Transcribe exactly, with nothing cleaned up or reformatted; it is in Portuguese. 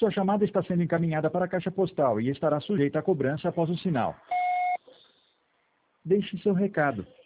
Sua chamada está sendo encaminhada para a caixa postal e estará sujeita a cobrança após o sinal. Deixe seu recado.